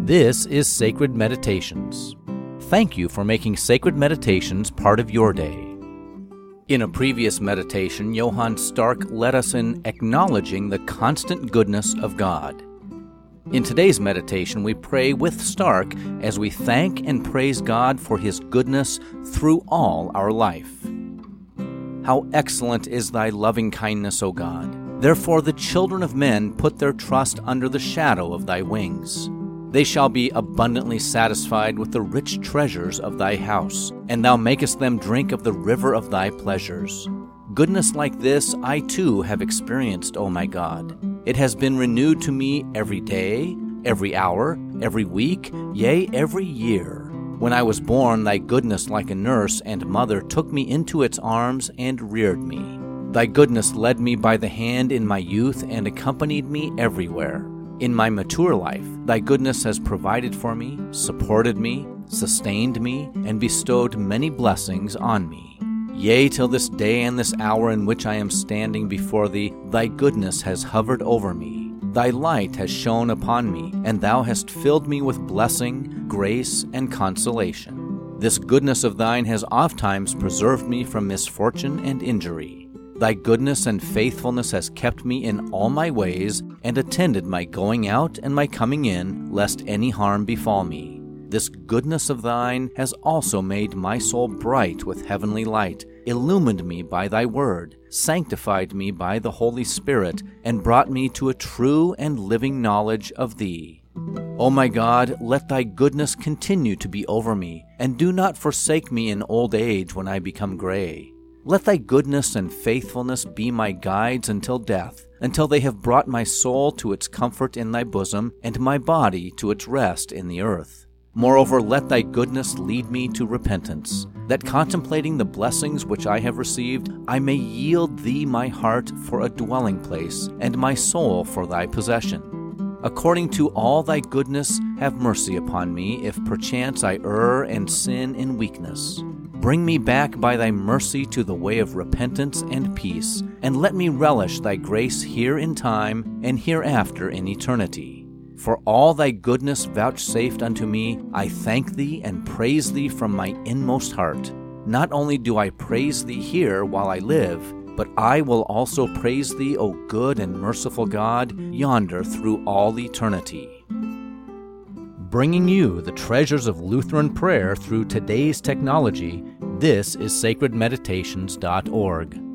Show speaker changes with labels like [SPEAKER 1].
[SPEAKER 1] This is Sacred Meditations. Thank you for making Sacred Meditations part of your day. In a previous meditation, Johann Stark led us in acknowledging the constant goodness of God. In today's meditation, we pray with Stark as we thank and praise God for His goodness through all our life. How excellent is thy loving kindness, O God! Therefore the children of men put their trust under the shadow of thy wings. They shall be abundantly satisfied with the rich treasures of thy house, and thou makest them drink of the river of thy pleasures. Goodness like this I too have experienced, O my God. It has been renewed to me every day, every hour, every week, yea, every year. When I was born, thy goodness like a nurse and mother took me into its arms and reared me. Thy goodness led me by the hand in my youth and accompanied me everywhere. In my mature life, thy goodness has provided for me, supported me, sustained me, and bestowed many blessings on me. Yea, till this day and this hour in which I am standing before thee, thy goodness has hovered over me. Thy light has shone upon me, and thou hast filled me with blessing, grace, and consolation. This goodness of thine has ofttimes preserved me from misfortune and injury. Thy goodness and faithfulness has kept me in all my ways, and attended my going out and my coming in, lest any harm befall me. This goodness of thine has also made my soul bright with heavenly light, illumined me by thy word, sanctified me by the Holy Spirit, and brought me to a true and living knowledge of thee. O my God, let thy goodness continue to be over me, and do not forsake me in old age when I become gray. Let thy goodness and faithfulness be my guides until death, until they have brought my soul to its comfort in thy bosom, and my body to its rest in the earth. Moreover, let thy goodness lead me to repentance, that contemplating the blessings which I have received, I may yield thee my heart for a dwelling place, and my soul for thy possession. According to all thy goodness, have mercy upon me, if perchance I err and sin in weakness. Bring me back by thy mercy to the way of repentance and peace, and let me relish thy grace here in time, and hereafter in eternity. For all thy goodness vouchsafed unto me, I thank thee and praise thee from my inmost heart. Not only do I praise thee here while I live, but I will also praise thee, O good and merciful God, yonder through all eternity. Bringing you the treasures of Lutheran prayer through today's technology, this is sacredmeditations.org.